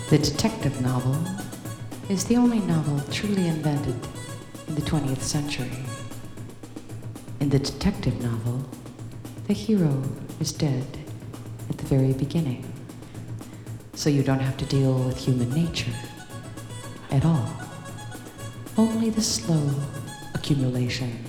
The detective novel is the only novel truly invented in the 20th century. In the detective novel, the hero is dead at the very beginning, so you don't have to deal with human nature at all. Only the slow accumulation